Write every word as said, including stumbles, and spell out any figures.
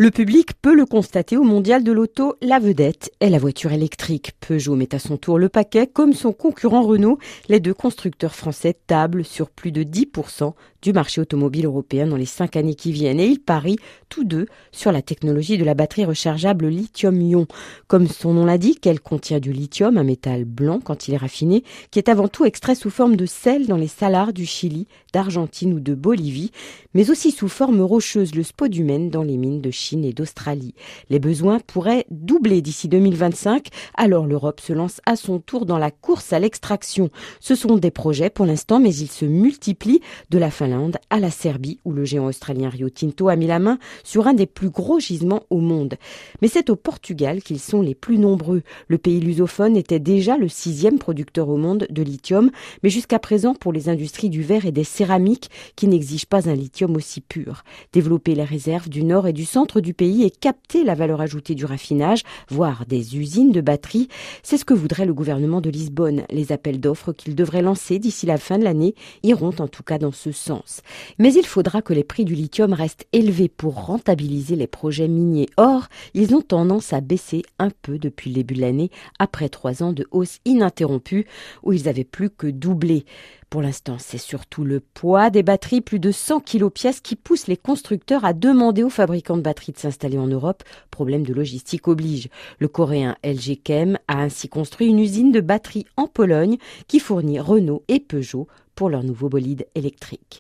Le public peut le constater au mondial de l'auto, la vedette est la voiture électrique. Peugeot met à son tour le paquet, comme son concurrent Renault. Les deux constructeurs français tablent sur plus de dix pour cent du marché automobile européen dans les cinq années qui viennent. Et ils parient tous deux sur la technologie de la batterie rechargeable lithium-ion. Comme son nom l'indique, elle contient du lithium, un métal blanc quand il est raffiné, qui est avant tout extrait sous forme de sel dans les salars du Chili, d'Argentine ou de Bolivie, mais aussi sous forme rocheuse, le spodumène, dans les mines de Chine et d'Australie. Les besoins pourraient doubler d'ici deux mille vingt-cinq, alors l'Europe se lance à son tour dans la course à l'extraction. Ce sont des projets pour l'instant, mais ils se multiplient de la Finlande à la Serbie, où le géant australien Rio Tinto a mis la main sur un des plus gros gisements au monde. Mais c'est au Portugal qu'ils sont les plus nombreux. Le pays lusophone était déjà le sixième producteur au monde de lithium, mais jusqu'à présent pour les industries du verre et des céramiques qui n'exigent pas un lithium aussi pur. Développer les réserves du nord et du centre du pays et capter la valeur ajoutée du raffinage, voire des usines de batteries, c'est ce que voudrait le gouvernement de Lisbonne. Les appels d'offres qu'il devrait lancer d'ici la fin de l'année iront en tout cas dans ce sens. Mais il faudra que les prix du lithium restent élevés pour rentabiliser les projets miniers. Or, ils ont tendance à baisser un peu depuis le début de l'année, après trois ans de hausse ininterrompue, où ils avaient plus que doublé. Pour l'instant, c'est surtout le poids des batteries, plus de cent kilos pièces, qui pousse les constructeurs à demander aux fabricants de batteries de s'installer en Europe. Problème de logistique oblige. Le coréen L G Chem a ainsi construit une usine de batteries en Pologne qui fournit Renault et Peugeot pour leur nouveau bolide électrique.